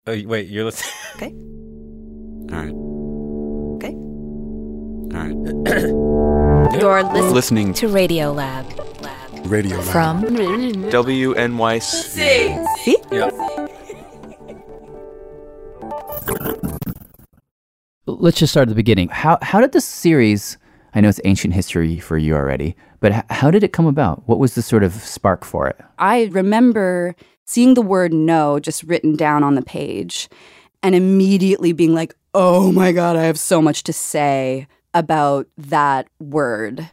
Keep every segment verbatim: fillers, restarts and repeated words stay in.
Oh, wait, you're listening? Okay. All right. Okay. All right. You're listening, Listening to Radio Lab. Lab. Radio Lab. From W N Y C. See? Yeah. Let's just start at the beginning. How how did this series, I know it's ancient history for you already, but h- how did it come about? What was the sort of spark for it? I remember seeing the word no just written down on the page and immediately being like, oh my God, I have so much to say about that word.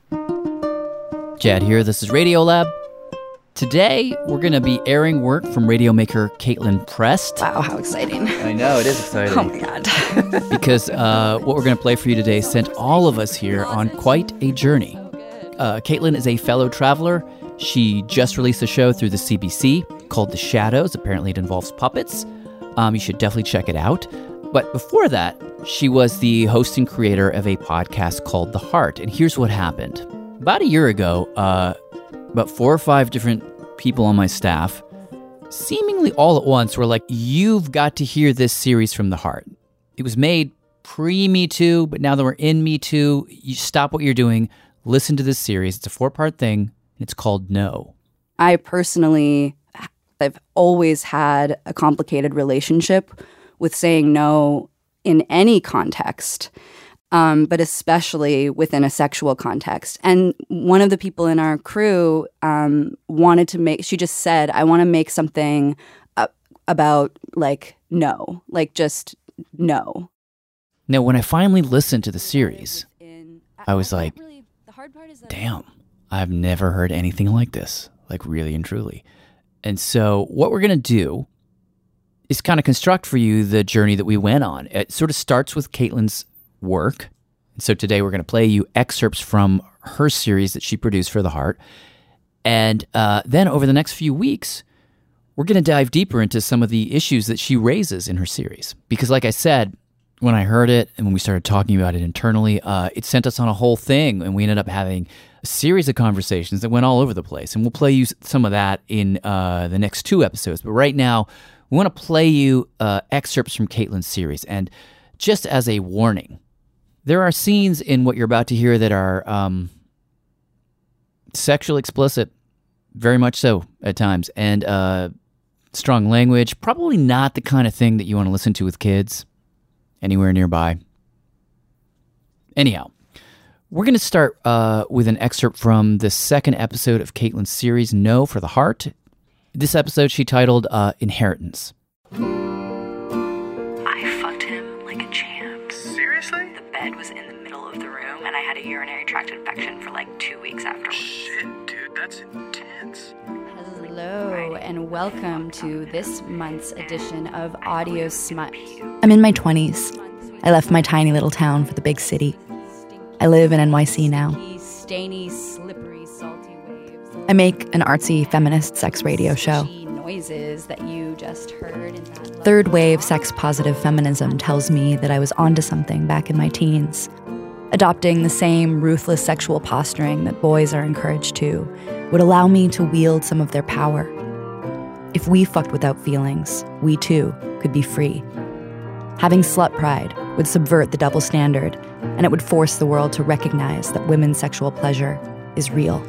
Jad here, this is Radio Lab. Today, we're going to be airing work from radio maker Caitlin Prest. Wow, how exciting. I know, it is exciting. Oh my God. Because uh, what we're going to play for you today sent all of us here on quite a journey. Uh, Caitlin is a fellow traveler. She just released a show through the C B C called The Shadows. Apparently it involves puppets. Um, you should definitely check it out. But before that, she was the host and creator of a podcast called The Heart. And here's what happened. About a year ago, uh, about four or five different people on my staff, seemingly all at once, were like, you've got to hear this series from The Heart. It was made pre-Me Too, but now that we're in Me Too, you stop what you're doing, listen to this series. It's a four-part thing, and it's called No. I personally, I've always had a complicated relationship with saying no in any context. Um, but especially within a sexual context. And one of the people in our crew um, wanted to make, she just said, I want to make something uh, about, like, no. Like, just no. Now, when I finally listened to the series, I was like, damn, I've never heard anything like this, like really and truly. And so what we're going to do is kind of construct for you the journey that we went on. It sort of starts with Caitlin's work. And so today we're going to play you excerpts from her series that she produced for The Heart. And uh, then over the next few weeks, we're going to dive deeper into some of the issues that she raises in her series. Because like I said, when I heard it and when we started talking about it internally, uh, it sent us on a whole thing. And we ended up having a series of conversations that went all over the place. And we'll play you some of that in uh, the next two episodes. But right now, we want to play you uh, excerpts from Caitlin's series. And just as a warning, there are scenes in what you're about to hear that are um, sexually explicit, very much so at times, and uh, strong language, probably not the kind of thing that you want to listen to with kids anywhere nearby. Anyhow, we're going to start uh, with an excerpt from the second episode of Caitlin's series, No for the Heart. This episode she titled uh, Inheritance. I fucked him like a champ. Seriously? The bed was in the middle of the room, and I had a urinary tract infection for like two weeks afterwards. Shit, dude, that's intense. Hello, and welcome to this month's edition of Audio Smut. I'm in my twenties. I left my tiny little town for the big city. I live in N Y C now. Stainy, slippery, salty waves. I make an artsy feminist sex radio show. Noises that you just heard in that Third wave sex positive feminism tells me that I was onto something back in my teens. Adopting the same ruthless sexual posturing that boys are encouraged to would allow me to wield some of their power. If we fucked without feelings, we too could be free. Having slut pride would subvert the double standard, and it would force the world to recognize that women's sexual pleasure is real.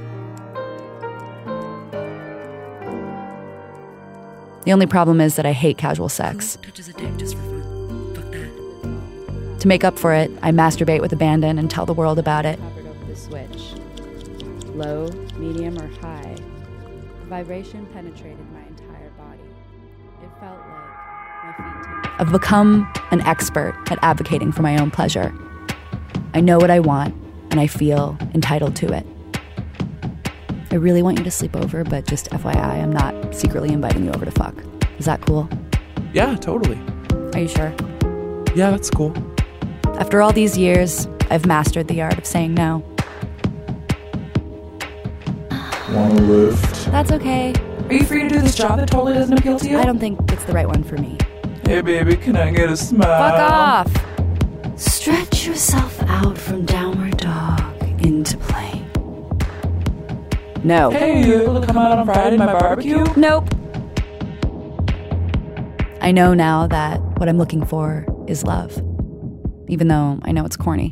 The only problem is that I hate casual sex. Who touches a dick just for fun? Fuck that. To make up for it, I masturbate with abandon and tell the world about it. Hovered over the switch. Low, medium, or high. The vibration penetrated my entire body. It felt like my feet tingled. I've become an expert at advocating for my own pleasure. I know what I want, and I feel entitled to it. I really want you to sleep over, but just F Y I, I'm not secretly inviting you over to fuck. Is that cool? Yeah, totally. Are you sure? Yeah, that's cool. After all these years, I've mastered the art of saying no. Want a lift? That's okay. Are you free to do this job that totally doesn't appeal to you? I don't think it's the right one for me. Hey, baby, can I get a smile? Fuck off! Stretch yourself out from downward dog into play. No. Hey, you able to come out on Friday to my barbecue? Nope. I I know now that what I'm looking for is love, even though I know it's corny.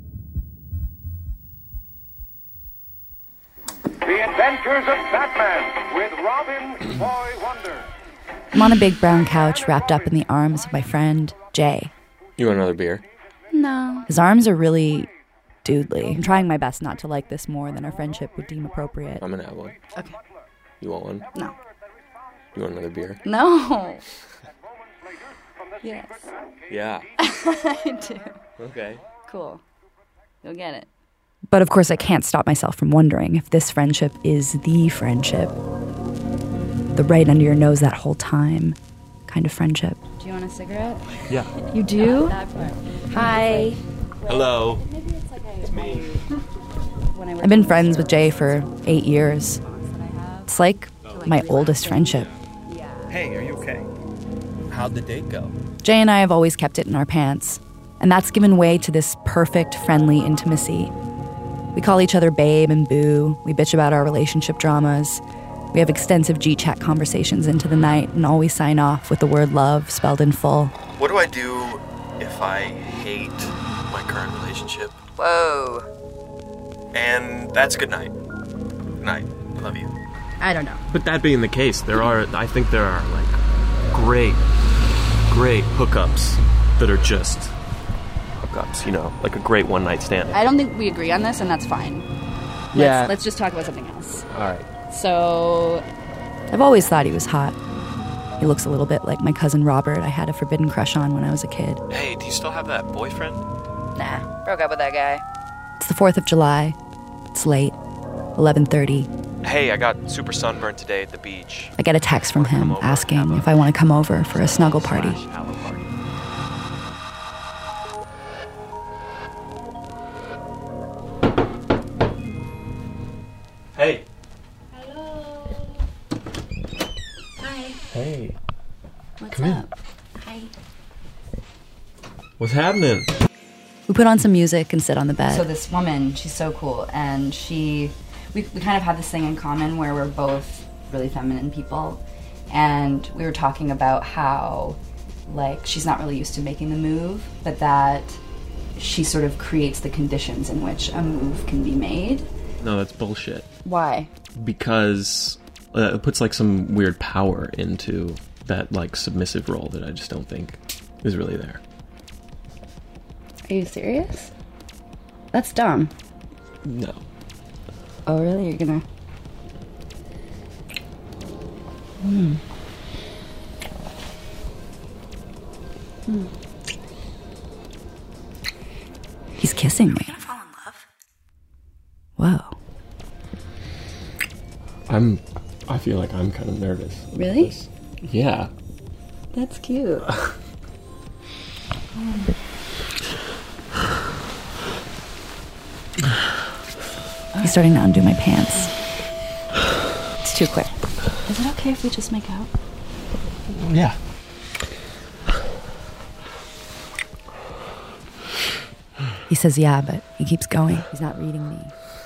The Adventures of Batman with Robin Boy Wonder. I'm on a big brown couch wrapped up in the arms of my friend, Jay. You want another beer? No. His arms are really dudely. I'm trying my best not to like this more than our friendship would deem appropriate. I'm gonna have one. Okay. You want one? No. You want another beer? No. Yes. Yeah. I do. Okay. Cool. You'll get it. But of course, I can't stop myself from wondering if this friendship is the friendship. The right under your nose that whole time kind of friendship. Do you want a cigarette? Yeah. You do? Hi. Hello. It's me. I've been friends with Jay for eight years. It's like my oldest friendship. Hey, are you okay? How'd the date go? Jay and I have always kept it in our pants, and that's given way to this perfect, friendly intimacy. We call each other babe and boo. We bitch about our relationship dramas. We have extensive G-chat conversations into the night and always sign off with the word love spelled in full. What do I do if I hate my current relationship? Whoa. And that's good night. Good night. I love you. I don't know. But that being the case, there are, I think there are, like, great, great hookups that are just hookups, you know, like a great one-night stand. I don't think we agree on this, and that's fine. Yeah. Let's, let's just talk about something else. All right. So, I've always thought he was hot. He looks a little bit like my cousin Robert I had a forbidden crush on when I was a kid. Hey, do you still have that boyfriend? nah, broke up with that guy. It's the fourth of July. It's late. eleven thirty. Hey, I got super sunburned today at the beach. I get a text from him asking if I want to come over for a snuggle party. Slash aloe party. Hey. Hey. What's Come in. up? Hi. What's happening? We put on some music and sit on the bed. So this woman, she's so cool, and she, we, we kind of have this thing in common where we're both really feminine people, and we were talking about how, like, she's not really used to making the move, but that she sort of creates the conditions in which a move can be made. No, that's bullshit. Why? Because uh, it puts, like, some weird power into that, like, submissive role that I just don't think is really there. Are you serious? That's dumb. No. Oh, really? You're gonna... Hmm. Hmm. He's kissing me. Gonna fall in love? Whoa. I'm... I feel like I'm kind of nervous. Really? This. Yeah. That's cute. He's starting to undo my pants. It's too quick. Is it okay if we just make out? Yeah. He says yeah, but he keeps going. He's not reading me.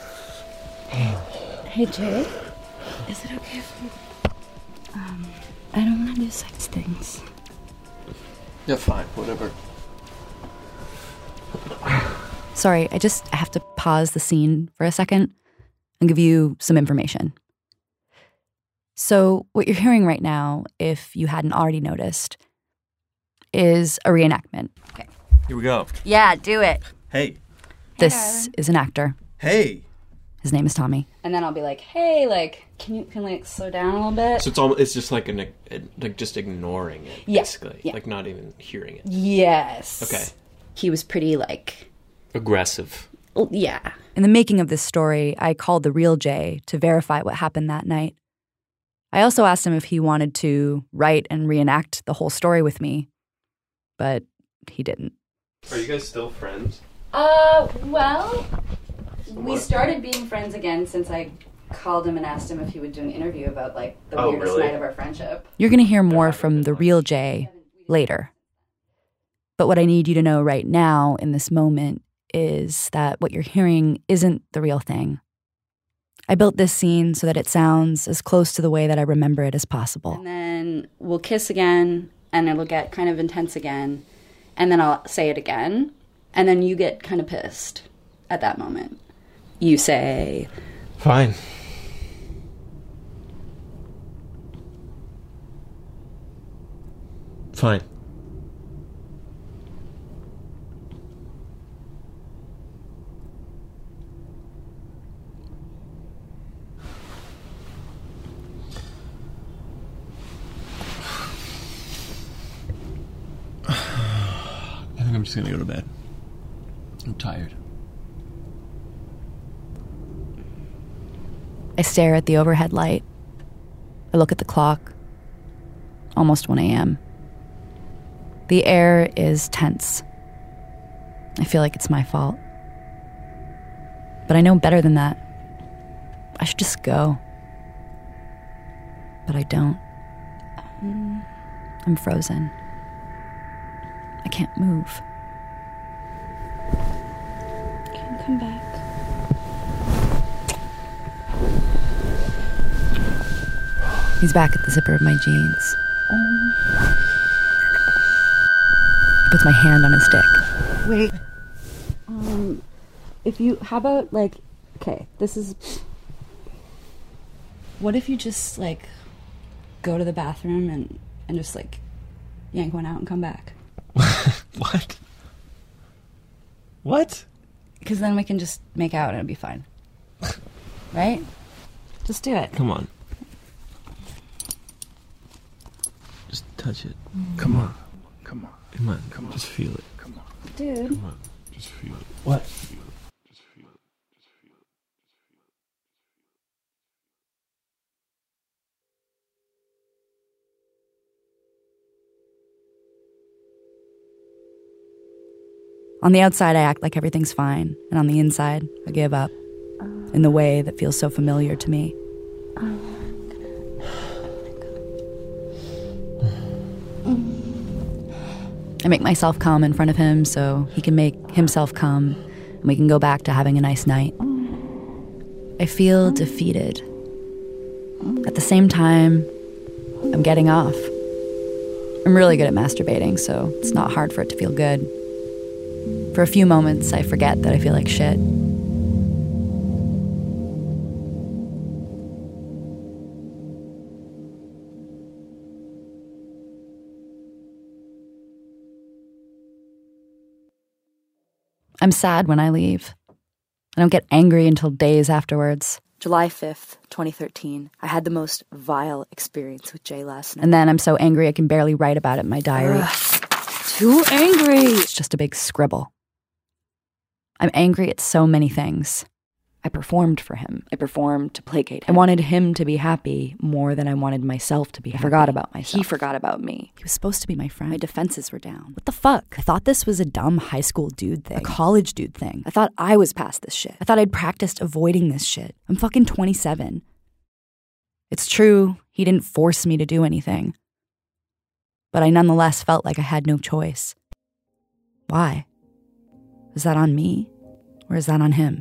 Hey, Jay. Is it okay if we... Um, I don't want to do sex things. Yeah, fine. Whatever. Sorry, I just have to pause the scene for a second and give you some information. So, what you're hearing right now, if you hadn't already noticed, is a reenactment. Okay. Here we go. Yeah, do it. Hey. This is an actor. Hey. His name is Tommy. And then I'll be like, hey, like, can you can like slow down a little bit? So it's almost, it's just like an like just ignoring it, Yeah, basically, yeah. like not even hearing it. Yes. Okay. He was pretty like, Aggressive. well, yeah. In the making of this story, I called the real Jay to verify what happened that night. I also asked him if he wanted to write and reenact the whole story with me, but he didn't. Are you guys still friends? Uh, well, we What? started being friends again since I called him and asked him if he would do an interview about like the Oh, weirdest really? night of our friendship. You're going to hear more from the real Jay later. But what I need you to know right now in this moment is that what you're hearing isn't the real thing. I built this scene so that it sounds as close to the way that I remember it as possible. And then we'll kiss again, and it'll get kind of intense again, and then I'll say it again, and then you get kind of pissed at that moment. You say, Fine. Fine. I think I'm just gonna go to bed. I'm tired. I stare at the overhead light. I look at the clock. Almost one a.m. The air is tense. I feel like it's my fault. But I know better than that. I should just go. But I don't. I'm frozen. I can't move. Can you come back? He's back at the zipper of my jeans. Oh. He puts my hand on his dick. Wait. Um, if you, how about, like, okay, this is, what if you just, like, go to the bathroom and, and just, like, yank one out and come back? What? What? Because then we can just make out and it'll be fine. Right? Just do it. Come on. Just touch it. Come on. Come on. Come on. Come on. Just feel it. Come on. Dude. Come on. Just feel it. What? Just feel it. Just feel it. Just feel it. On the outside, I act like everything's fine, and on the inside, I give up in the way that feels so familiar to me. I make myself come in front of him so he can make himself come, and we can go back to having a nice night. I feel defeated. At the same time, I'm getting off. I'm really good at masturbating, so it's not hard for it to feel good. For a few moments, I forget that I feel like shit. I'm sad when I leave. I don't get angry until days afterwards. July fifth, twenty thirteen. I had the most vile experience with Jay last night. And then I'm so angry I can barely write about it in my diary. Ugh, too angry! It's just a big scribble. I'm angry at so many things. I performed for him. I performed to placate him. I wanted him to be happy more than I wanted myself to be happy. I forgot about myself. He forgot about me. He was supposed to be my friend. My defenses were down. What the fuck? I thought this was a dumb high school dude thing. A college dude thing. I thought I was past this shit. I thought I'd practiced avoiding this shit. I'm fucking twenty-seven. It's true, he didn't force me to do anything. But I nonetheless felt like I had no choice. Why? Is that on me? Or is that on him?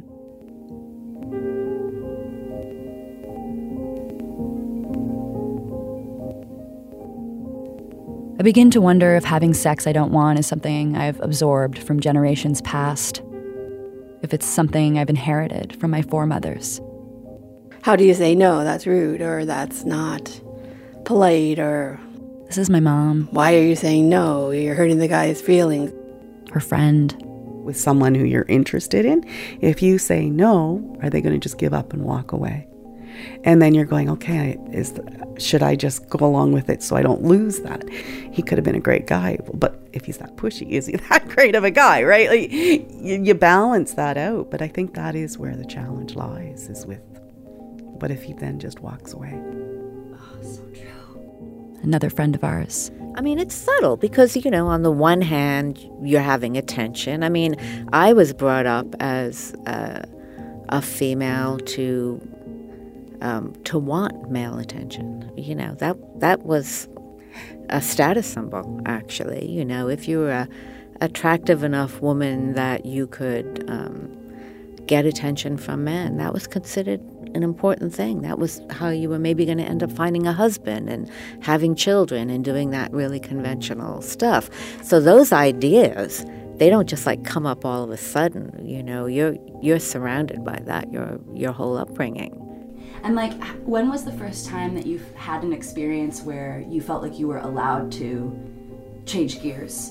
I begin to wonder if having sex I don't want is something I've absorbed from generations past. If it's something I've inherited from my foremothers. How do you say no, that's rude, or that's not polite, or... This is my mom. Why are you saying no? You're hurting the guy's feelings. Her friend. With someone who you're interested in, if you say no, are they going to just give up and walk away? And then you're going, okay, is the, should I just go along with it so I don't lose that? He could have been a great guy, but if he's that pushy, is he that great of a guy, right? Like, you, you balance that out, but I think that is where the challenge lies, is with, what if he then just walks away? Oh, so true. Another friend of ours. I mean, it's subtle because, you know, on the one hand, you're having attention. I mean, I was brought up as a, a female to um, to want male attention. You know, that that was a status symbol, actually. You know, if you were a attractive enough woman that you could um, get attention from men, that was considered an important thing. That was how you were maybe going to end up finding a husband and having children and doing that really conventional stuff. So those ideas, they don't just like come up all of a sudden. You know, you're you're surrounded by that, your your whole upbringing. And like, when was the first time that you've had an experience where you felt like you were allowed to change gears?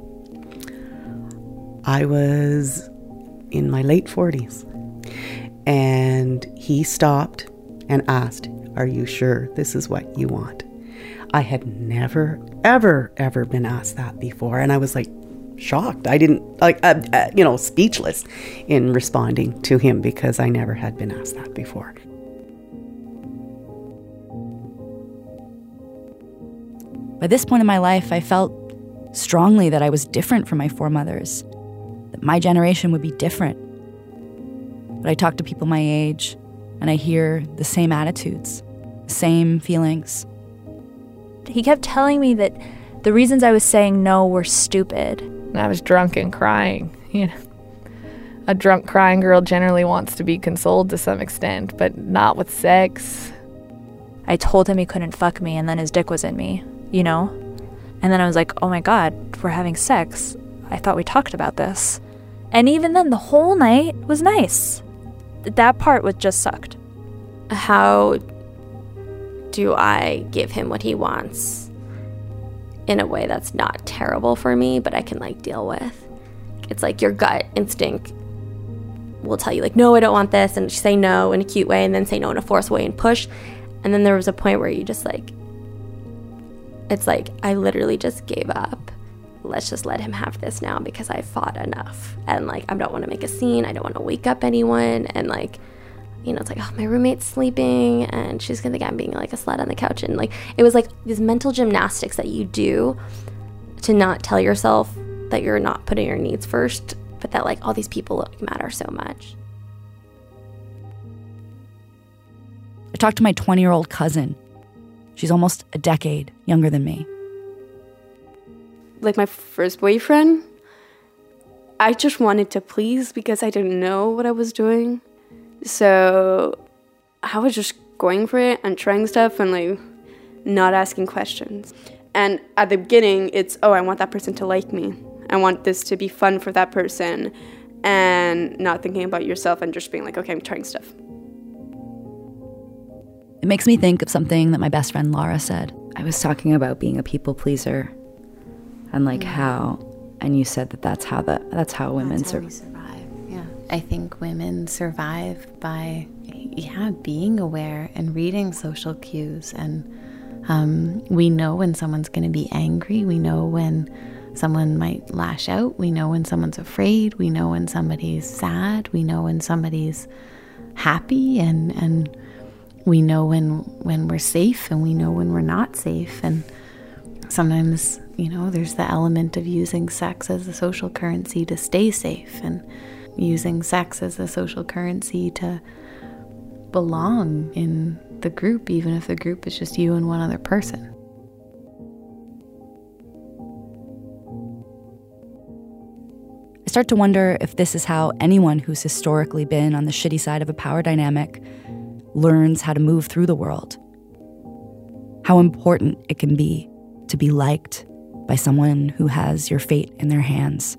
I was in my late forties, and he stopped and asked, "Are you sure this is what you want?" I had never, ever, ever been asked that before, and I was like shocked. I didn't, like, uh, uh, you know, speechless in responding to him because I never had been asked that before. By this point in my life, I felt strongly that I was different from my foremothers, that my generation would be different. But I talk to people my age, and I hear the same attitudes, the same feelings. He kept telling me that the reasons I was saying no were stupid. And I was drunk and crying, you know. A drunk crying girl generally wants to be consoled to some extent, but not with sex. I told him he couldn't fuck me, and then his dick was in me, you know? And then I was like, oh my God, we're having sex. I thought we talked about this. And even then, the whole night was nice. That part was just sucked. How do I give him what he wants in a way that's not terrible for me, but I can, like, deal with? It's like your gut instinct will tell you, like, no, I don't want this, and say no in a cute way, and then say no in a forced way and push. And then there was a point where you just, like, it's like, I literally just gave up. Let's just let him have this now because I fought enough. And, like, I don't want to make a scene. I don't want to wake up anyone. And, like, you know, it's like, oh, my roommate's sleeping and she's going to think I'm being, like, a slut on the couch. And, like, it was, like, these mental gymnastics that you do to not tell yourself that you're not putting your needs first, but that, like, all these people like, matter so much. I talked to my twenty-year-old cousin. She's almost a decade younger than me. Like my first boyfriend, I just wanted to please because I didn't know what I was doing. So I was just going for it and trying stuff and like not asking questions. And at the beginning, it's, oh, I want that person to like me. I want this to be fun for that person, and not thinking about yourself and just being like, okay, I'm trying stuff. It makes me think of something that my best friend Laura said. I was talking about being a people pleaser and like mm-hmm. how, and you said that that's how the that's how women that's how sur- survive. Yeah, I think women survive by yeah being aware and reading social cues, and um, we know when someone's going to be angry. We know when someone might lash out. We know when someone's afraid. We know when somebody's sad. We know when somebody's happy, and and we know when when we're safe, and we know when we're not safe. And sometimes, you know, there's the element of using sex as a social currency to stay safe, and using sex as a social currency to belong in the group, even if the group is just you and one other person. I start to wonder if this is how anyone who's historically been on the shitty side of a power dynamic learns how to move through the world. How important it can be to be liked by someone who has your fate in their hands.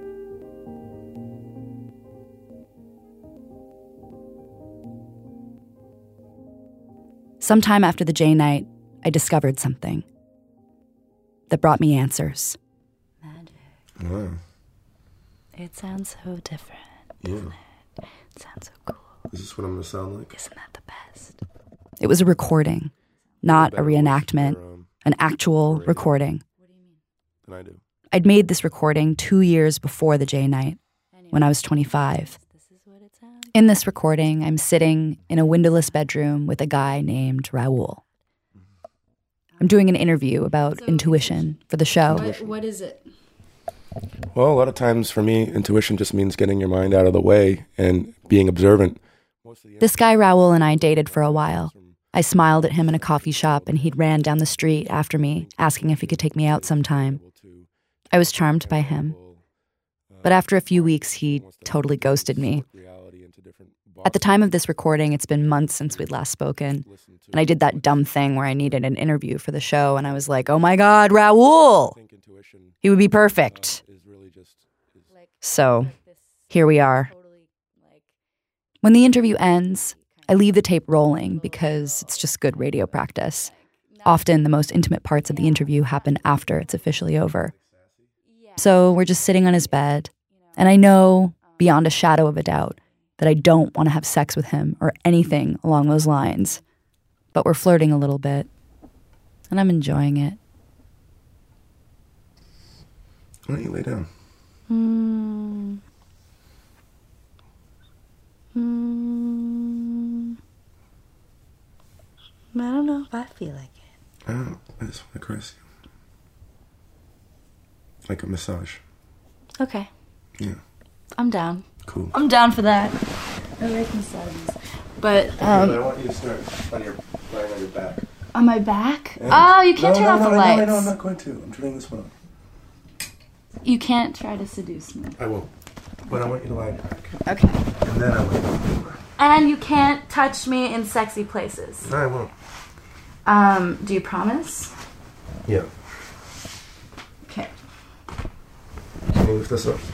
Sometime after the J night, I discovered something that brought me answers. Magic. Wow. It sounds so different, doesn't Yeah. it? It sounds so cool. Is this what I'm going to sound like? Isn't that the best? It was a recording, not a reenactment, an actual recording. What do you mean? Than I do. I'd made this recording two years before the J night, when I was twenty-five. In this recording, I'm sitting in a windowless bedroom with a guy named Raul. I'm doing an interview about so, intuition for the show. What, what is it? Well, a lot of times for me, intuition just means getting your mind out of the way and being observant. This guy Raul and I dated for a while. I smiled at him in a coffee shop, and he'd ran down the street after me, asking if he could take me out sometime. I was charmed by him. But after a few weeks, he totally ghosted me. At the time of this recording, it's been months since we'd last spoken. And I did that dumb thing where I needed an interview for the show, and I was like, oh my God, Raul! He would be perfect. So, here we are. When the interview ends, I leave the tape rolling because it's just good radio practice. Often, the most intimate parts of the interview happen after it's officially over. So, we're just sitting on his bed, and I know, beyond a shadow of a doubt, that I don't want to have sex with him or anything along those lines. But we're flirting a little bit, and I'm enjoying it. Why don't you lay down? Hmm. Hmm. I don't know if I feel like it. I don't. I just want to caress you. Like a massage. Okay. Yeah. I'm down. Cool. I'm down for that. I like massages. But, um... I want you to start on your, lying on your back. On my back? Yeah. Oh, you can't no, turn no, off no, the no, lights. No, no, I'm not going to. I'm turning this one on. You can't try to seduce me. I won't. But I want you to lie on your back. Okay. And then I will. And you can't touch me in sexy places. No, I won't. Um, do you promise? Yeah. Okay. Can you lift this up?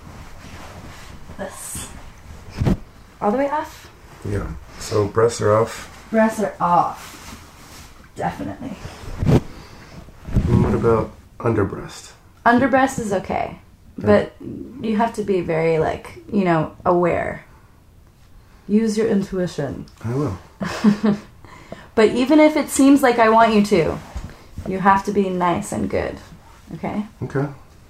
This. All the way off? Yeah. So breasts are off. Breasts are off. Definitely. And what about under breast? Under breast is okay. But you have to be very, like, you know, aware. Use your intuition. I will. But even if it seems like I want you to, you have to be nice and good. Okay? Okay.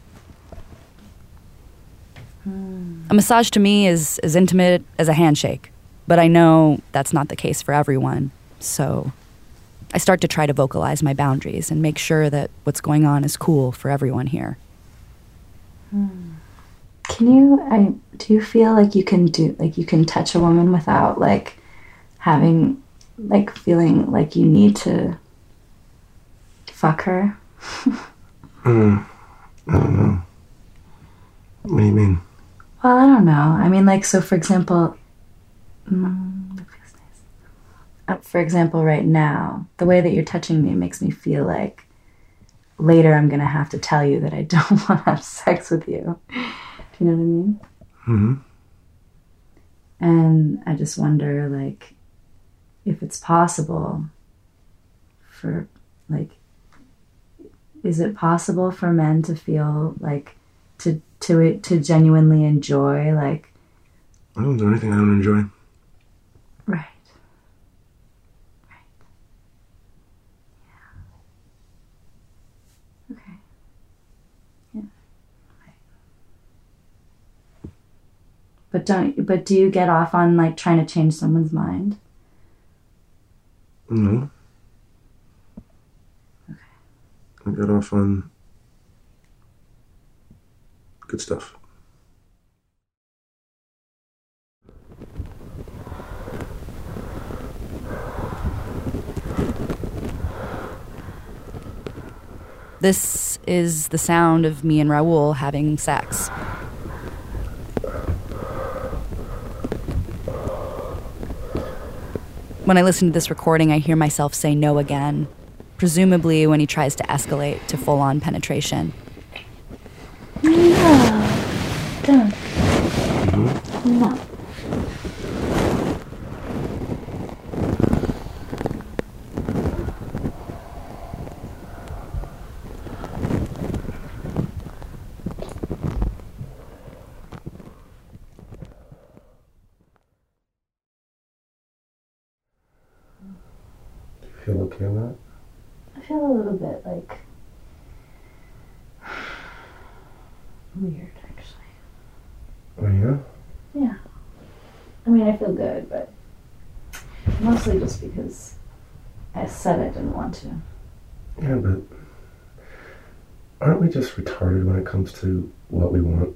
A massage to me is as intimate as a handshake, but I know that's not the case for everyone. So I start to try to vocalize my boundaries and make sure that what's going on is cool for everyone here. Can you, I, do you feel like you can do, like you can touch a woman without like having, like feeling like you need to fuck her? mm, I don't know. What do you mean? Well, I don't know. I mean, like, so for example, mm, that feels nice. Uh, for example, right now, the way that you're touching me makes me feel like later I'm going to have to tell you that I don't want to have sex with you. Do you know what I mean? Mm-hmm. And I just wonder, like, if it's possible for, like, is it possible for men to feel, like, to to it to genuinely enjoy, like... I don't do anything I don't enjoy. Right. Right. Yeah. Okay. Yeah. Right. But don't, but do you get off on, like, trying to change someone's mind? No. Okay. I got off on good stuff. This is the sound of me and Raul having sex. When I listen to this recording, I hear myself say no again, presumably when he tries to escalate to full-on penetration. No, don't. Mm-hmm. No. Do you feel okay with that? I feel a little bit like weird, actually. Oh, yeah? Yeah. I mean, I feel good, but mostly just because I said I didn't want to. Yeah, but aren't we just retarded when it comes to what we want?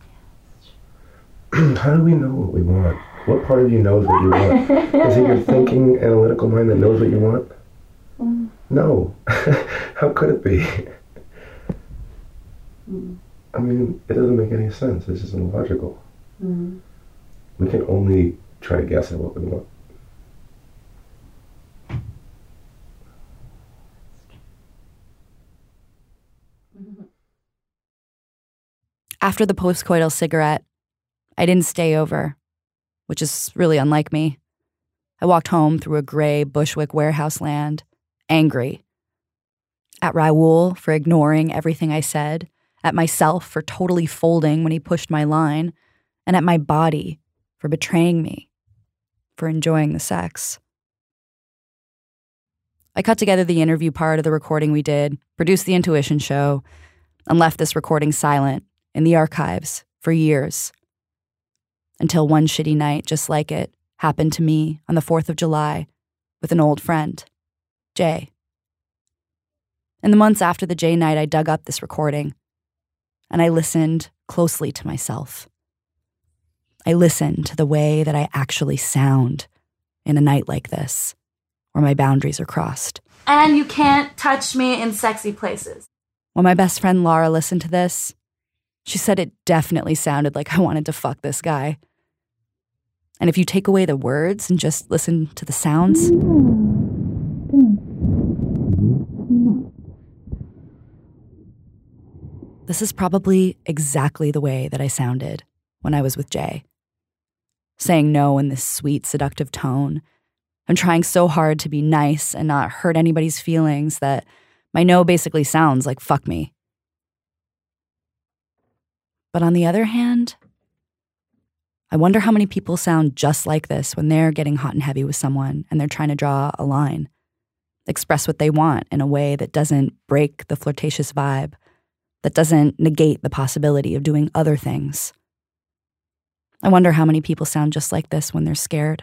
How do we know what we want? What part of you knows what you want? Is it your thinking, analytical mind that knows what you want? Mm. No. How could it be? Mm. I mean, it doesn't make any sense. It's just illogical. Mm. We can only try to guess at what we want. After the postcoital cigarette, I didn't stay over, which is really unlike me. I walked home through a gray Bushwick warehouse land, angry. At Raoul for ignoring everything I said, at myself for totally folding when he pushed my line, and at my body for betraying me, for enjoying the sex. I cut together the interview part of the recording we did, produced the intuition show, and left this recording silent in the archives for years. Until one shitty night just like it happened to me on the fourth of July with an old friend, Jay. In the months after the Jay night, I dug up this recording, and I listened closely to myself. I listened to the way that I actually sound in a night like this, where my boundaries are crossed. And you can't touch me in sexy places. When my best friend Laura listened to this, she said it definitely sounded like I wanted to fuck this guy. And if you take away the words and just listen to the sounds, this is probably exactly the way that I sounded when I was with Jay. Saying no in this sweet, seductive tone. I'm trying so hard to be nice and not hurt anybody's feelings that my no basically sounds like fuck me. But on the other hand, I wonder how many people sound just like this when they're getting hot and heavy with someone and they're trying to draw a line, express what they want in a way that doesn't break the flirtatious vibe, that doesn't negate the possibility of doing other things. I wonder how many people sound just like this when they're scared.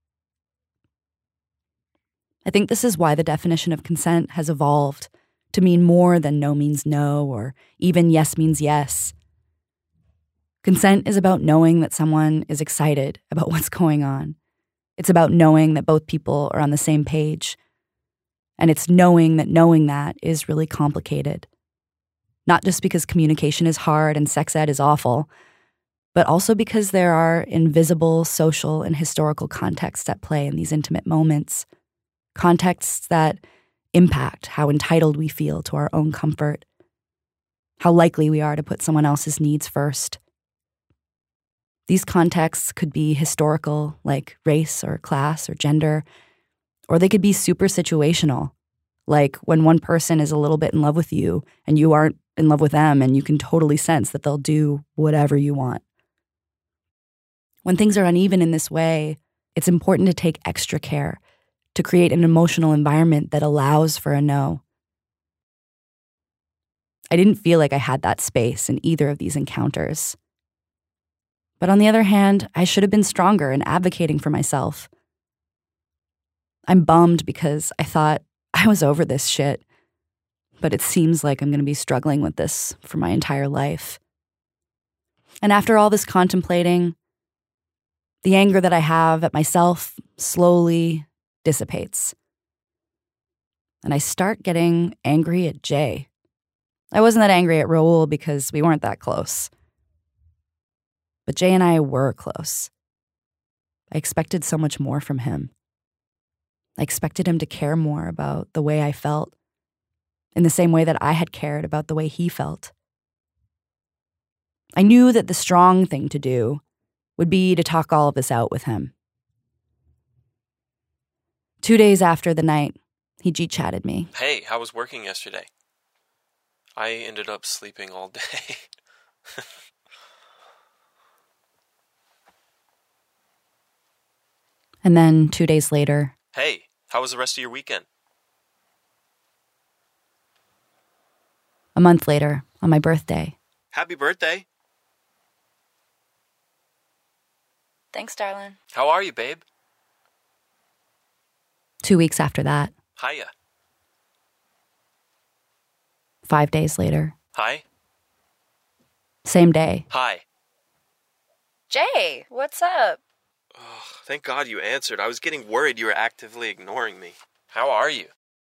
I think this is why the definition of consent has evolved to mean more than no means no or even yes means yes. Consent is about knowing that someone is excited about what's going on. It's about knowing that both people are on the same page. And it's knowing that knowing that is really complicated. Not just because communication is hard and sex ed is awful, but also because there are invisible social and historical contexts at play in these intimate moments. Contexts that impact how entitled we feel to our own comfort, how likely we are to put someone else's needs first. These contexts could be historical, like race or class or gender, or they could be super situational, like when one person is a little bit in love with you and you aren't in love with them and you can totally sense that they'll do whatever you want. When things are uneven in this way, it's important to take extra care to create an emotional environment that allows for a no. I didn't feel like I had that space in either of these encounters. But on the other hand, I should have been stronger in advocating for myself. I'm bummed because I thought I was over this shit, but it seems like I'm going to be struggling with this for my entire life. And after all this contemplating, the anger that I have at myself slowly dissipates. And I start getting angry at Jay. I wasn't that angry at Raoul because we weren't that close. But Jay and I were close. I expected so much more from him. I expected him to care more about the way I felt, in the same way that I had cared about the way he felt. I knew that the strong thing to do would be to talk all of this out with him. Two days after the night, he G-chatted me. Hey, how was working yesterday? I ended up sleeping all day. And then two days later... Hey, how was the rest of your weekend? A month later, on my birthday. Happy birthday. Thanks, darling. How are you, babe? Two weeks after that. Hiya. Five days later. Hi. Same day. Hi. Jay, what's up? Oh, thank God you answered. I was getting worried you were actively ignoring me. How are you?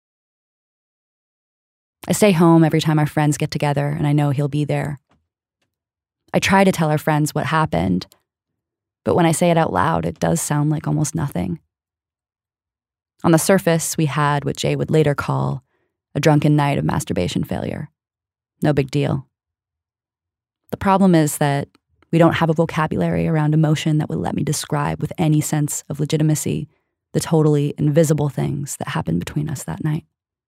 I stay home every time our friends get together, and I know he'll be there. I try to tell our friends what happened, But when I say it out loud, it does sound like almost nothing. On the surface, we had what Jay would later call a drunken night of masturbation failure. No big deal. The problem is that we don't have a vocabulary around emotion that would let me describe with any sense of legitimacy the totally invisible things that happened between us that night.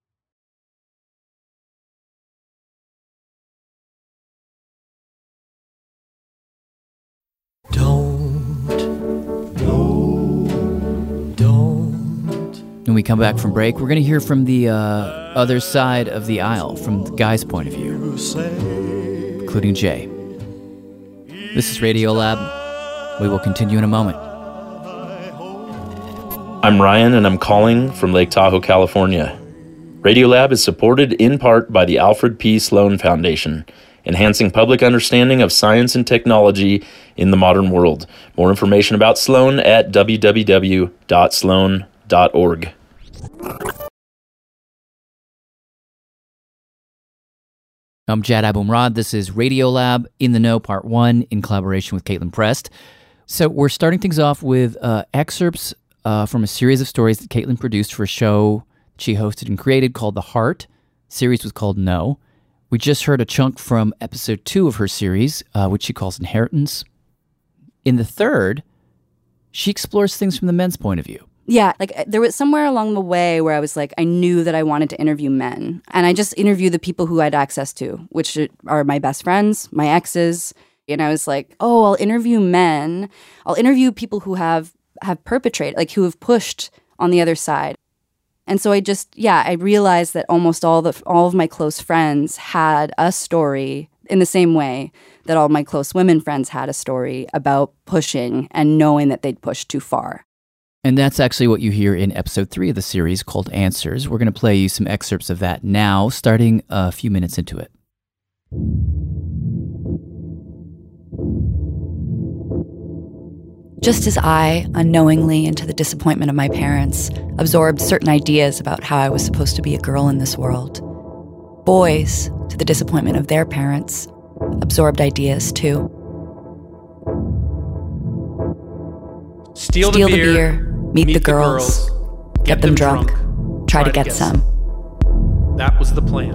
When we come back from break, we're going to hear from the uh, other side of the aisle, from the guy's point of view, including Jay. This is Radiolab. We will continue in a moment. I'm Ryan, and I'm calling from Lake Tahoe, California. Radiolab is supported in part by the Alfred P. Sloan Foundation, enhancing public understanding of science and technology in the modern world. More information about Sloan at w w w dot sloan dot org. I'm Jad Abumrad. This is Radiolab In the Know Part one in collaboration with Caitlin Prest. So we're starting things off with uh, excerpts uh, from a series of stories that Caitlin produced for a show she hosted and created called The Heart. The series was called No. We just heard a chunk from episode two of her series, uh, which she calls Inheritance. In the third, she explores things from the men's point of view. Yeah, like there was somewhere along the way where I was like, I knew that I wanted to interview men. And I just interviewed the people who I had access to, which are my best friends, my exes. And I was like, oh, I'll interview men. I'll interview people who have, have perpetrated, like who have pushed on the other side. And so I just, yeah, I realized that almost all the all of my close friends had a story in the same way that all my close women friends had a story about pushing and knowing that they'd pushed too far. And that's actually what you hear in episode three of the series called Answers. We're going to play you some excerpts of that now, starting a few minutes into it. Just as I, unknowingly and to the disappointment of my parents, absorbed certain ideas about how I was supposed to be a girl in this world, boys, to the disappointment of their parents, absorbed ideas too. Steal, Steal the, the beer, beer, meet, meet the, girls, the girls, get, get them, them drunk, drunk, try to get, get some. some. That was the plan.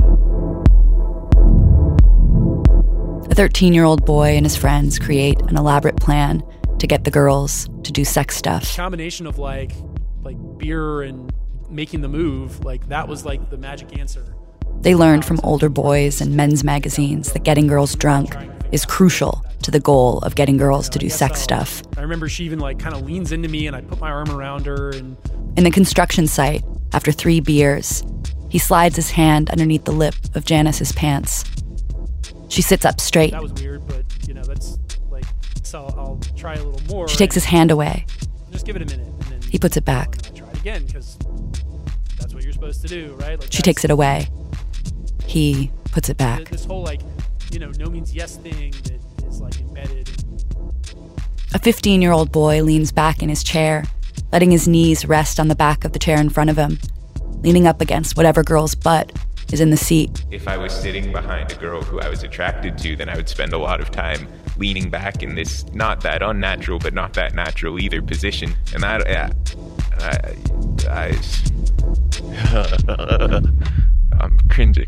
A thirteen-year-old boy and his friends create an elaborate plan to get the girls to do sex stuff. Combination of like like beer and making the move, like that was like the magic answer. They learned from older boys and men's magazines that getting girls drunk is crucial to the goal of getting girls to do sex stuff. I remember she even like kind of leans into me and I put my arm around her. And in the construction site, after three beers, he slides his hand underneath the lip of Janice's pants. She sits up straight. That was weird, but you know, that's like, so I'll, I'll try a little more. She takes his hand away. Just give it a minute. And then he puts it back. I try it again because that's what you're supposed to do, right? Like she takes it away. He puts it back. This whole like, you know, no means yes thing that is like embedded. A fifteen-year-old boy leans back in his chair, letting his knees rest on the back of the chair in front of him, leaning up against whatever girl's butt is in the seat. If I was sitting behind a girl who I was attracted to, then I would spend a lot of time leaning back in this not that unnatural, but not that natural either position. And that, yeah, I, I, I'm cringing.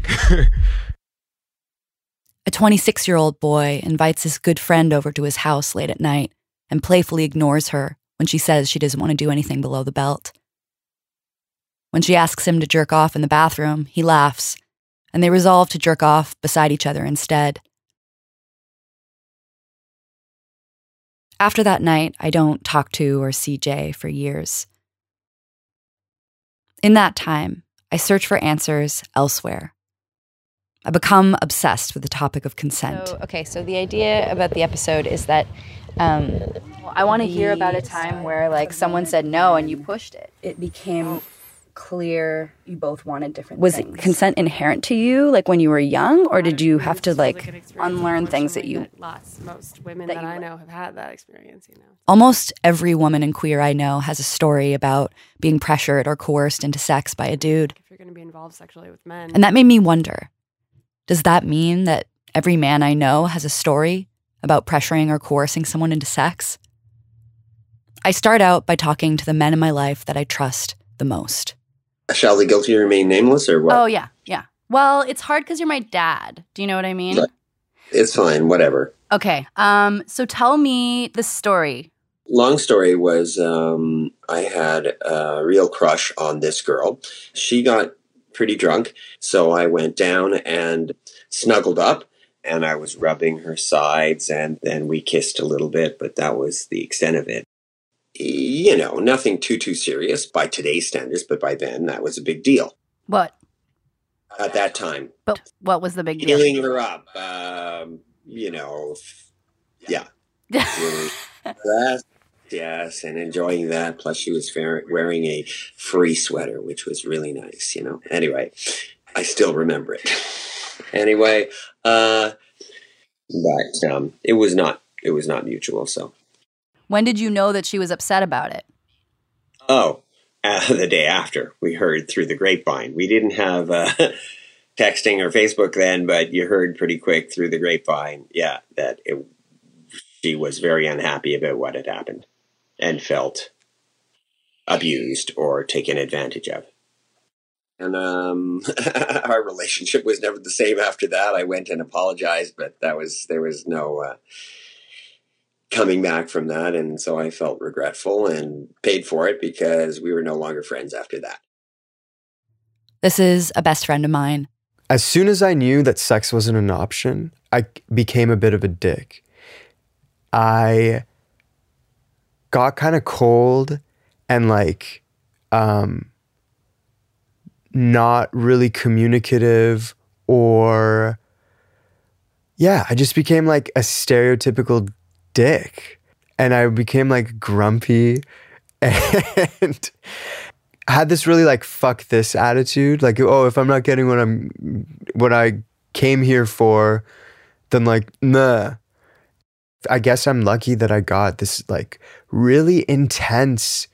A twenty-six-year-old boy invites his good friend over to his house late at night and playfully ignores her when she says she doesn't want to do anything below the belt. When she asks him to jerk off in the bathroom, he laughs, and they resolve to jerk off beside each other instead. After that night, I don't talk to or see Jay for years. In that time, I search for answers elsewhere. I become obsessed with the topic of consent. So, okay, so the idea about the episode is that um, well, I want to hear about a time where like someone said no and you pushed it. It became clear you both wanted different was things. Was consent inherent to you like when you were young, or did you have to like unlearn things that you lots most women that, that I know have had that experience, you know. Almost every woman in queer I know has a story about being pressured or coerced into sex by a dude. If you're going to be involved sexually with men. And that made me wonder, does that mean that every man I know has a story about pressuring or coercing someone into sex? I start out by talking to the men in my life that I trust the most. Shall the guilty remain nameless or what? Oh, yeah, yeah. Well, it's hard because you're my dad. Do you know what I mean? It's fine, whatever. Okay, um, so tell me the story. Long story was um, I had a real crush on this girl. She got pretty drunk, so I went down and snuggled up, and I was rubbing her sides, and then we kissed a little bit, but that was the extent of it. You know, nothing too, too serious by today's standards, but by then that was a big deal. What? At that time. But what was the big deal? Healing her up, um, you know, yeah. Yes, yes, and enjoying that. Plus she was wearing a free sweater, which was really nice, you know. Anyway, I still remember it. Anyway, uh, but um, it was not, it was not mutual, so. When did you know that she was upset about it? Oh, uh, the day after. We heard through the grapevine. We didn't have uh, texting or Facebook then, but you heard pretty quick through the grapevine, yeah, that it, she was very unhappy about what had happened and felt abused or taken advantage of. And um, our relationship was never the same after that. I went and apologized, but that was there was no... Uh, coming back from that, and so I felt regretful and paid for it because we were no longer friends after that. This is a best friend of mine. As soon as I knew that sex wasn't an option, I became a bit of a dick. I got kind of cold and like um, not really communicative, or yeah, I just became like a stereotypical dick, and I became like grumpy and had this really like fuck this attitude, like, oh, if I'm not getting what I'm what I came here for, then like nah. I guess I'm lucky that I got this like really intense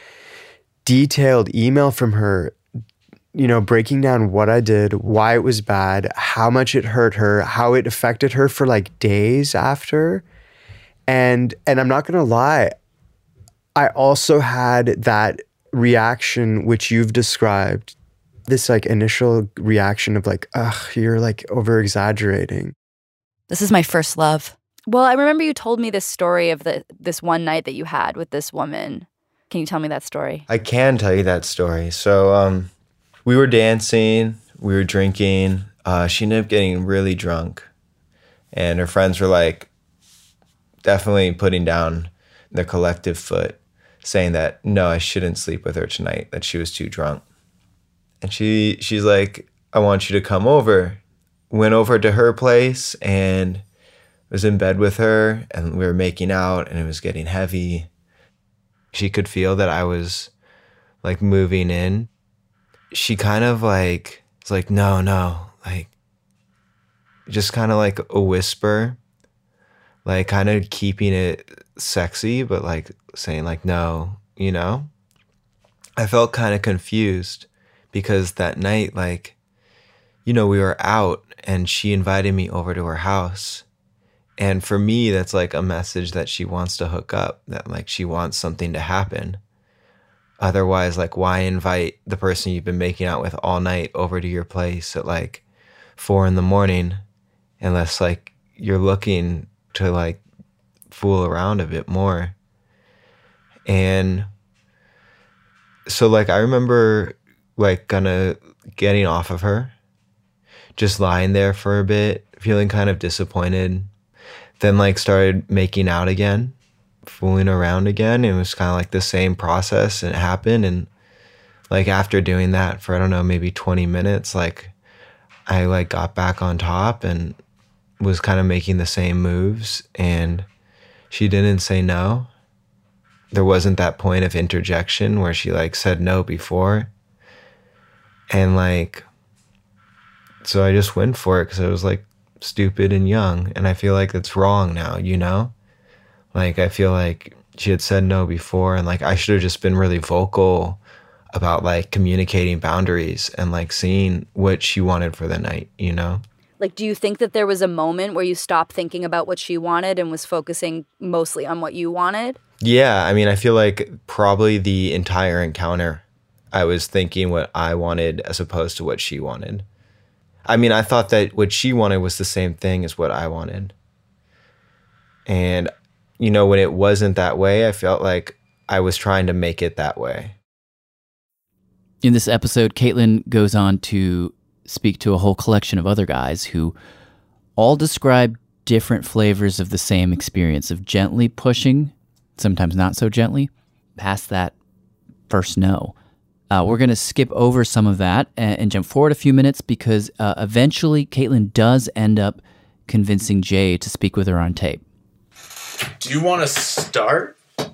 detailed email from her, you know, breaking down what I did, why it was bad, how much it hurt her, how it affected her for like days after. And and I'm not going to lie, I also had that reaction which you've described, this like initial reaction of like, ugh, you're like over exaggerating. This is my first love. Well, I remember you told me this story of the this one night that you had with this woman. Can you tell me that story? I can tell you that story. So um, we were dancing, we were drinking. Uh, she ended up getting really drunk, and her friends were like, definitely putting down the collective foot, saying that, no, I shouldn't sleep with her tonight, that she was too drunk. And she she's like, I want you to come over. Went over to her place and was in bed with her, and we were making out, and it was getting heavy. She could feel that I was like moving in. She kind of like, it's like, no, no, like just kind of like a whisper, like kind of keeping it sexy, but like saying like, no, you know? I felt kind of confused because that night, like, you know, we were out and she invited me over to her house. And for me, that's like a message that she wants to hook up, that like she wants something to happen. Otherwise, like, why invite the person you've been making out with all night over to your place at like four in the morning, unless like you're looking to like fool around a bit more. And so like I remember like kind of getting off of her, just lying there for a bit, feeling kind of disappointed, then like started making out again, fooling around again. It was kind of like the same process, and it happened. And like after doing that for I don't know, maybe twenty minutes, like I like got back on top and was kind of making the same moves, and she didn't say no. There wasn't that point of interjection where she like said no before. And like, so I just went for it because I was like stupid and young, and I feel like it's wrong now, you know? Like I feel like she had said no before, and like I should have just been really vocal about like communicating boundaries and like seeing what she wanted for the night, you know? Like, do you think that there was a moment where you stopped thinking about what she wanted and was focusing mostly on what you wanted? Yeah, I mean, I feel like probably the entire encounter, I was thinking what I wanted as opposed to what she wanted. I mean, I thought that what she wanted was the same thing as what I wanted. And, you know, when it wasn't that way, I felt like I was trying to make it that way. In this episode, Caitlin goes on to speak to a whole collection of other guys who all describe different flavors of the same experience of gently pushing, sometimes not so gently, past that first no. Uh, we're going to skip over some of that and, and jump forward a few minutes because uh, eventually Caitlin does end up convincing Jay to speak with her on tape. Do you want to start?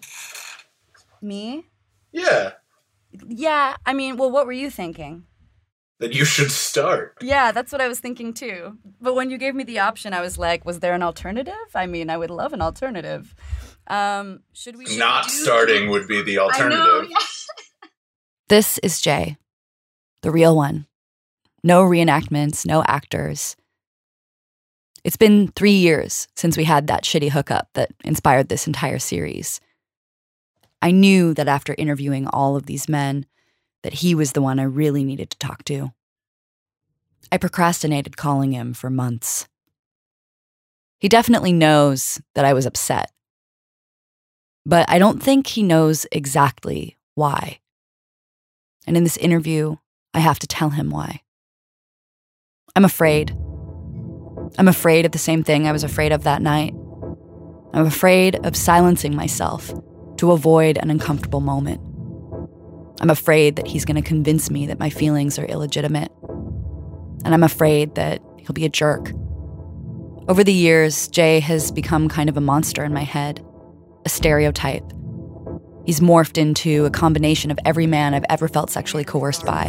Me? Yeah. Yeah, I mean, well, what were you thinking? That you should start. Yeah, that's what I was thinking too. But when you gave me the option, I was like, was there an alternative? I mean, I would love an alternative. Um, should we... Not do- starting would be the alternative. I know, yeah. This is Jay, the real one. No reenactments, no actors. It's been three years since we had that shitty hookup that inspired this entire series. I knew that after interviewing all of these men, that he was the one I really needed to talk to. I procrastinated calling him for months. He definitely knows that I was upset. But I don't think he knows exactly why. And in this interview, I have to tell him why. I'm afraid. I'm afraid of the same thing I was afraid of that night. I'm afraid of silencing myself to avoid an uncomfortable moment. I'm afraid that he's going to convince me that my feelings are illegitimate. And I'm afraid that he'll be a jerk. Over the years, Jay has become kind of a monster in my head, a stereotype. He's morphed into a combination of every man I've ever felt sexually coerced by.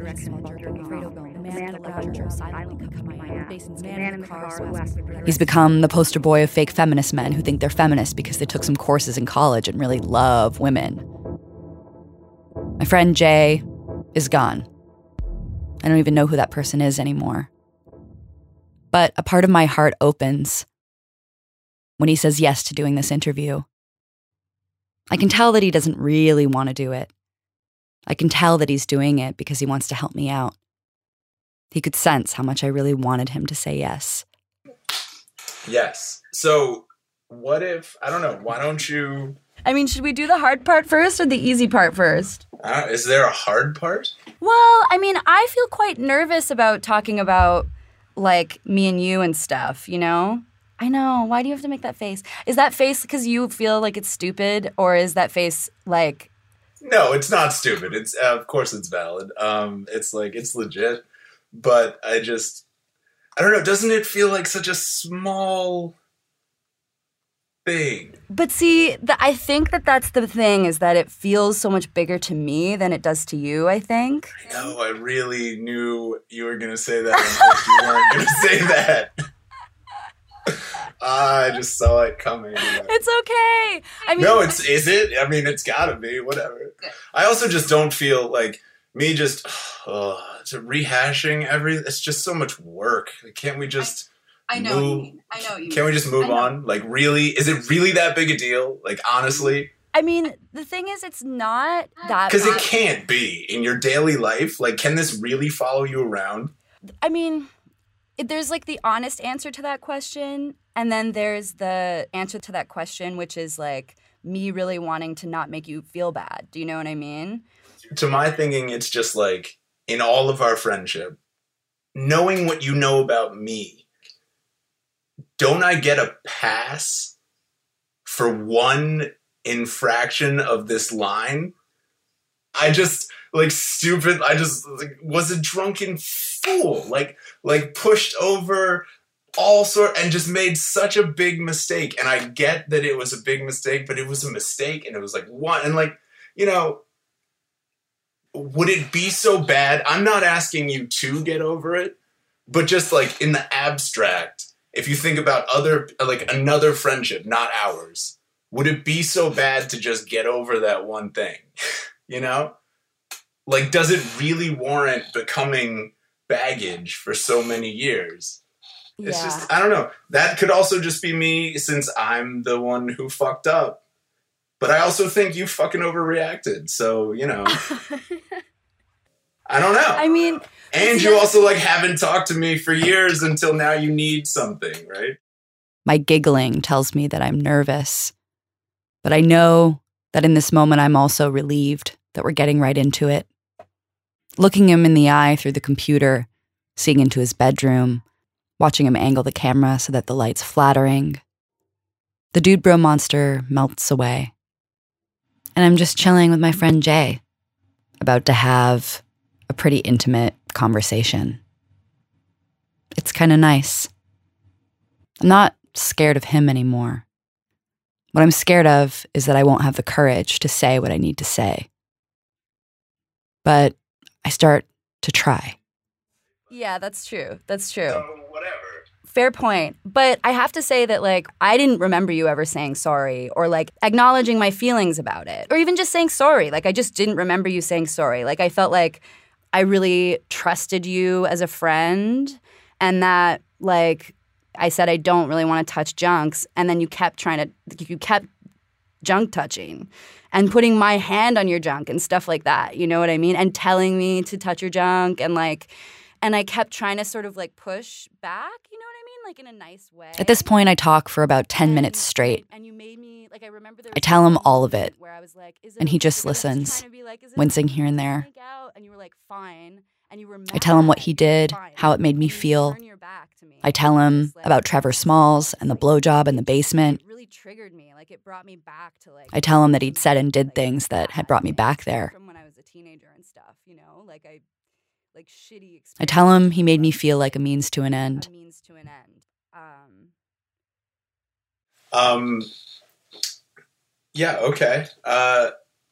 He's become the poster boy of fake feminist men who think they're feminists because they took some courses in college and really love women. My friend Jay is gone. I don't even know who that person is anymore. But a part of my heart opens when he says yes to doing this interview. I can tell that he doesn't really want to do it. I can tell that he's doing it because he wants to help me out. He could sense how much I really wanted him to say yes. Yes. So what if, I don't know, why don't you... I mean, should we do the hard part first or the easy part first? Uh, is there a hard part? Well, I mean, I feel quite nervous about talking about, like, me and you and stuff, you know? I know. Why do you have to make that face? Is that face because you feel like it's stupid, or is that face like... No, it's not stupid. It's uh, of course it's valid. Um, it's like, it's legit. But I just, I don't know, doesn't it feel like such a small thing? But see, the, I think that that's the thing, is that it feels so much bigger to me than it does to you, I think. I know, I really knew you were going to say that unless you weren't going to say that. I just saw it coming. It's okay. I mean, no, it's, is it? I mean, it's gotta be, whatever. I also just don't feel like me just, uh, to rehashing every, it's just so much work. Like, can't we just I, I know move, what you mean. I know what you mean. Can't we just move on? Like, really? Is it really that big a deal? Like, honestly? I mean, the thing is, it's not that Because it bad. can't be in your daily life. Like, can this really follow you around? I mean, it, there's like the honest answer to that question, and then there's the answer to that question, which is like me really wanting to not make you feel bad. Do you know what I mean? To my thinking, it's just like, in all of our friendship, knowing what you know about me, don't I get a pass for one infraction of this line? I just, like, stupid, I just like, was a drunken fool, like, like pushed over all sort, and just made such a big mistake. And I get that it was a big mistake, but it was a mistake, and it was like one, and like, you know, would it be so bad? I'm not asking you to get over it, but just like in the abstract, if you think about other, like another friendship, not ours, would it be so bad to just get over that one thing? You know? Like, does it really warrant becoming baggage for so many years? Yeah. It's just, I don't know. That could also just be me, since I'm the one who fucked up. But I also think you fucking overreacted. So, you know. I don't know. I mean... And you also, like, haven't talked to me for years until now you need something, right? My giggling tells me that I'm nervous. But I know that in this moment I'm also relieved that we're getting right into it. Looking him in the eye through the computer, seeing into his bedroom, watching him angle the camera so that the light's flattering. The dude bro monster melts away. And I'm just chilling with my friend Jay, about to have a pretty intimate conversation. It's kind of nice. I'm not scared of him anymore. What I'm scared of is that I won't have the courage to say what I need to say. But I start to try. Yeah, that's true. That's true. So, whatever. Fair point. But I have to say that, like, I didn't remember you ever saying sorry or, like, acknowledging my feelings about it or even just saying sorry. Like, I just didn't remember you saying sorry. Like, I felt like I really trusted you as a friend and that, like, I said I don't really want to touch junks, and then you kept trying to, you kept junk touching and putting my hand on your junk and stuff like that, you know what I mean? And telling me to touch your junk and like, and I kept trying to sort of like push back, you know what I mean? Like in a nice way. At this point, I talk for about ten minutes straight. And you made me, like I remember there I tell him all of it, and he just listens, wincing here and there. And you were like, fine. And you were I tell him what he did, how it made me feel. I tell him about Trevor Smalls and the blowjob in the basement. It really triggered me. Like it brought me back to like. I tell him that he'd said and did things that had brought me back there. From when I was a teenager and stuff, you know, like I, like shitty. I tell him he made me feel like a means to an end. A means to an end. Um. Um. Yeah. Okay. Uh.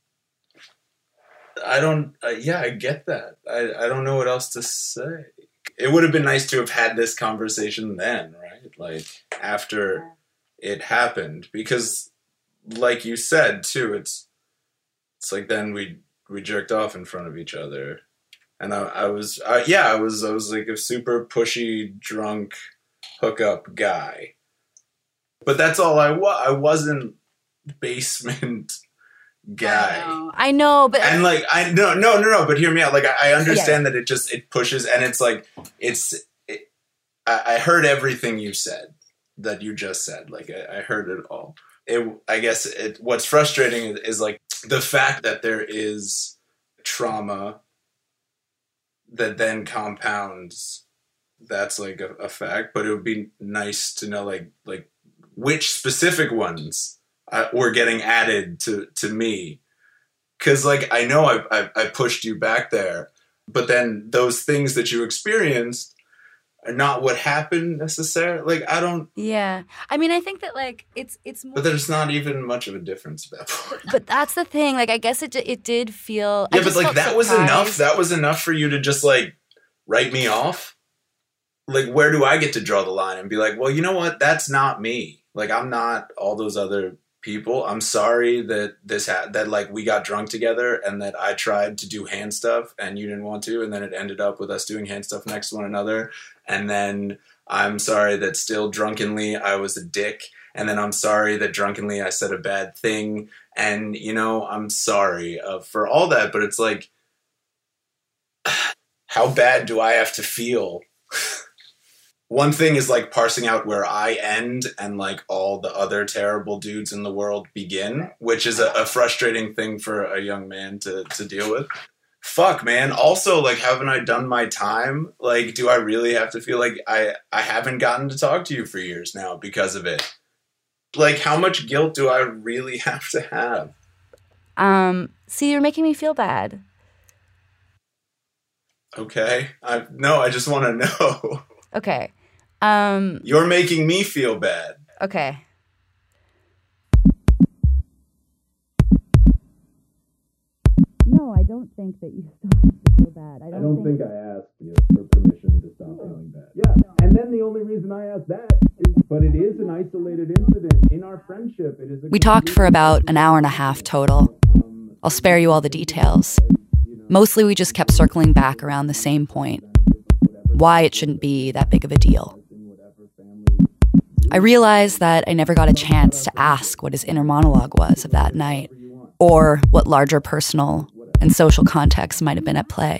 I don't. Uh, yeah, I get that. I. I don't know what else to say. It would have been nice to have had this conversation then, right? Like after it happened, because, like you said too, it's it's like then we we jerked off in front of each other, and I, I was uh, yeah, I was I was like a super pushy, drunk, hookup guy, but that's all I was. I wasn't basement guy. I know, I know, but and like I no no no no but hear me out. Like I, I understand yeah. that it just it pushes, and it's like it's it, I, I heard everything you said that you just said. Like I, I heard it all. It I guess it what's frustrating is, is like the fact that there is trauma that then compounds. That's like a, a fact, but it would be nice to know like like which specific ones Uh, were getting added to, to me. Because, like, I know I, I, I pushed you back there, but then those things that you experienced are not what happened necessarily. Like, I don't... Yeah. I mean, I think that, like, it's it's more... But there's not even much of a difference at that point. But that's the thing. Like, I guess it it did feel... Yeah, but, like, that was enough? That was enough for you to just, like, write me off? Like, where do I get to draw the line and be like, well, you know what? That's not me. Like, I'm not all those other... people. I'm sorry that this had that like we got drunk together and that I tried to do hand stuff and you didn't want to, and then it ended up with us doing hand stuff next to one another. And then I'm sorry that still drunkenly I was a dick, and then I'm sorry that drunkenly I said a bad thing, and you know I'm sorry uh, for all that. But it's like, how bad do I have to feel? One thing is like parsing out where I end and like all the other terrible dudes in the world begin, which is a, a frustrating thing for a young man to, to deal with. Fuck, man. Also, like, haven't I done my time? Like, do I really have to feel like I, I haven't gotten to talk to you for years now because of it? Like, how much guilt do I really have to have? Um, see, you're making me feel bad. Okay. I no, I just want to know. Okay. Um, You're making me feel bad. Okay. No, I don't think that you still have to feel bad. I don't, I don't think, think I asked you for permission to stop feeling bad. Yeah, and then the only reason I asked that is, but it is an isolated incident in our friendship. It is. A we talked for about an hour and a half total. I'll spare you all the details. Mostly we just kept circling back around the same point. Why it shouldn't be that big of a deal. I realized that I never got a chance to ask what his inner monologue was of that night, or what larger personal and social contexts might have been at play.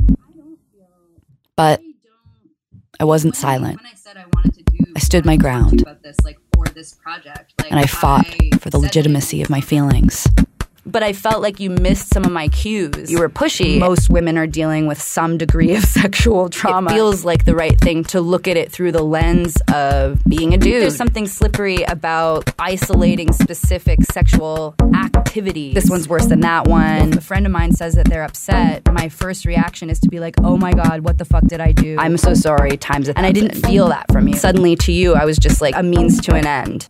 But I wasn't silent. I stood my ground, and I fought for the legitimacy of my feelings. But I felt like you missed some of my cues. You were pushy. Most women are dealing with some degree of sexual trauma. It feels like the right thing to look at it through the lens of being a dude. There's something slippery about isolating specific sexual activities. This one's worse than that one. If a friend of mine says that they're upset, my first reaction is to be like, oh my God, what the fuck did I do? I'm so sorry, times a thousand. And I didn't feel that from you. Suddenly to you, I was just like a means to an end.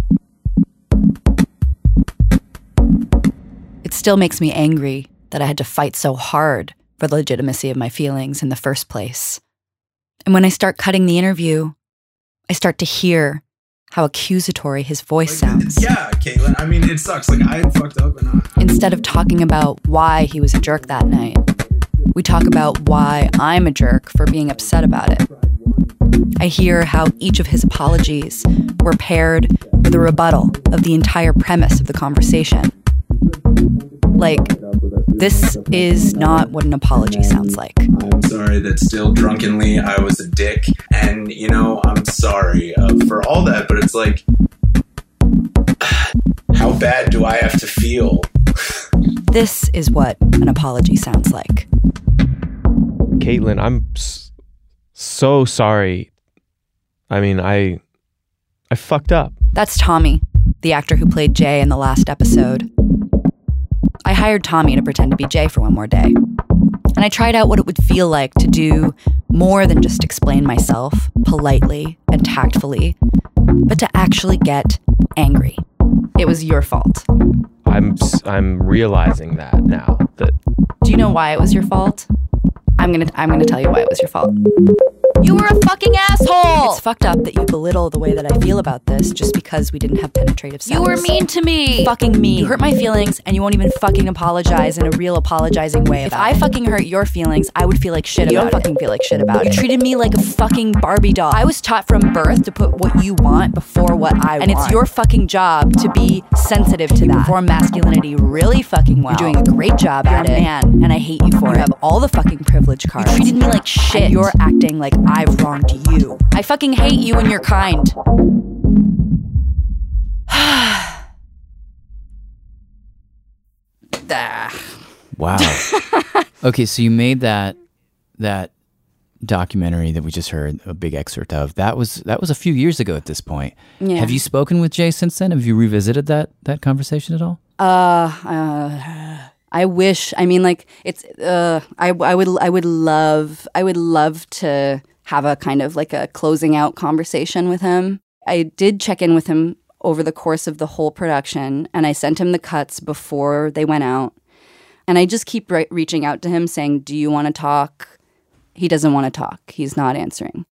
It still makes me angry that I had to fight so hard for the legitimacy of my feelings in the first place. And when I start cutting the interview, I start to hear how accusatory his voice sounds. Yeah, Caitlin, I mean, it sucks. Like, I fucked up and I... Instead of talking about why he was a jerk that night, we talk about why I'm a jerk for being upset about it. I hear how each of his apologies were paired with a rebuttal of the entire premise of the conversation. Like, this is not what an apology sounds like. I'm sorry that still drunkenly I was a dick, and, you know, I'm sorry uh, for all that, but it's like, how bad do I have to feel? This is what an apology sounds like. Caitlin, I'm s- so sorry. I mean, I, I fucked up. That's Tommy, the actor who played Jay in the last episode. I hired Tommy to pretend to be Jay for one more day. And I tried out what it would feel like to do more than just explain myself politely and tactfully, but to actually get angry. It was your fault. I'm I'm realizing that now. That Do you know why it was your fault? I'm gonna I'm gonna tell you why it was your fault. You were a fucking asshole! It's fucked up that you belittle the way that I feel about this just because we didn't have penetrative sex. You were mean to me! Fucking mean. You hurt my feelings and you won't even fucking apologize in a real apologizing way about it. If I fucking hurt your feelings, I would feel like shit You about it. You don't fucking feel like shit about it. You treated me like a fucking Barbie doll. I was taught from birth to put what you want before what I want. And it's your fucking job to be sensitive to that. You perform masculinity really fucking well. You're doing a great job at it. You're a man, and I hate you for it. You have all the fucking privilege cards. You treated me like shit. And you're acting like I've wronged you. I fucking hate you and your kind. Wow. Okay, so you made that that documentary that we just heard a big excerpt of. That was that was a few years ago at this point. Yeah. Have you spoken with Jay since then? Have you revisited that that conversation at all? Uh, uh I wish. I mean, like it's. Uh, I I would I would love I would love to have a kind of like a closing out conversation with him. I did check in with him over the course of the whole production, and I sent him the cuts before they went out. And I just keep re- reaching out to him saying, do you want to talk? He doesn't want to talk. He's not answering.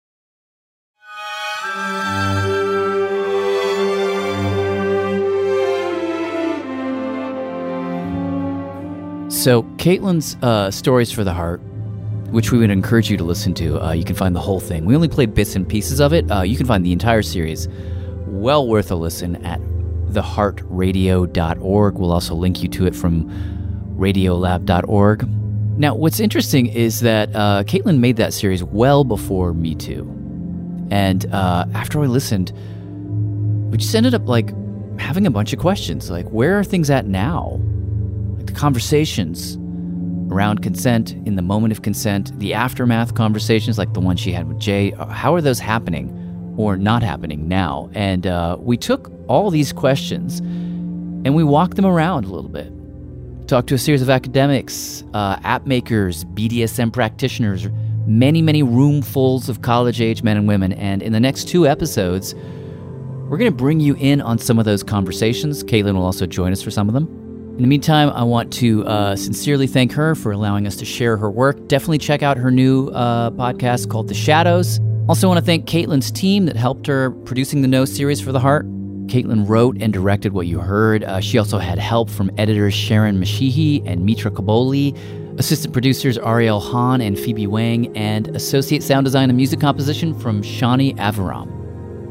So Caitlin's uh, Stories for the Heart, which we would encourage you to listen to. Uh, you can find the whole thing. We only played bits and pieces of it. Uh, you can find the entire series. Well worth a listen at the heart radio dot org. We'll also link you to it from radiolab dot org. Now, what's interesting is that uh, Caitlin made that series well before Me Too. And uh, after I listened, we just ended up like having a bunch of questions. Like, where are things at now? Like the conversations around consent, in the moment of consent, the aftermath conversations like the one she had with Jay, how are those happening or not happening now? And uh, we took all these questions and we walked them around a little bit. Talked to a series of academics, uh, app makers, B D S M practitioners, many, many roomfuls of college-age men and women. And in the next two episodes, we're going to bring you in on some of those conversations. Caitlin will also join us for some of them. In the meantime, I want to uh, sincerely thank her for allowing us to share her work. Definitely check out her new uh, podcast called The Shadows. Also want to thank Caitlin's team that helped her producing the No series for The Heart. Caitlin wrote and directed what you heard. Uh, she also had help from editors Sharon Mashihi and Mitra Kaboli, assistant producers Ariel Hahn and Phoebe Wang, and associate sound design and music composition from Shani Avaram.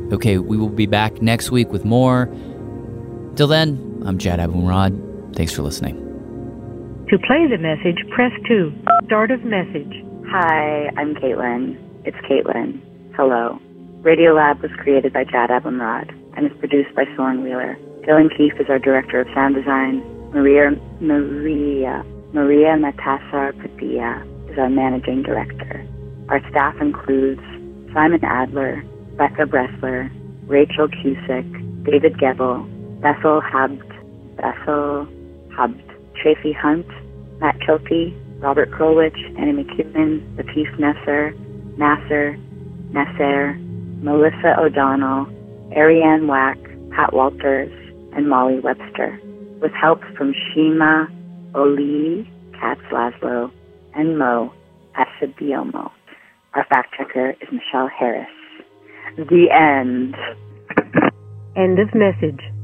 Okay, we will be back next week with more. Till then, I'm Jad Abumrad. Thanks for listening. To play the message, press two. Start of message. Hi, I'm Caitlin. It's Caitlin. Hello. Radiolab was created by Jad Abumrad and is produced by Soren Wheeler. Dylan Keefe is our director of sound design. Maria Maria Maria Matassar Padilla is our managing director. Our staff includes Simon Adler, Becca Bressler, Rachel Cusick, David Gebel, Bethel Habt, Bethel Habt, Tracy Hunt, Matt Kilty, Robert Krolwich, Annie McEwen, Latif Nesser, Nasser, Nasser, Melissa O'Donnell, Ariane Wack, Pat Walters, and Molly Webster, with help from Shima Oli, Katz Laszlo, and Mo Asabiomo. Our fact checker is Michelle Harris. The end. End of message.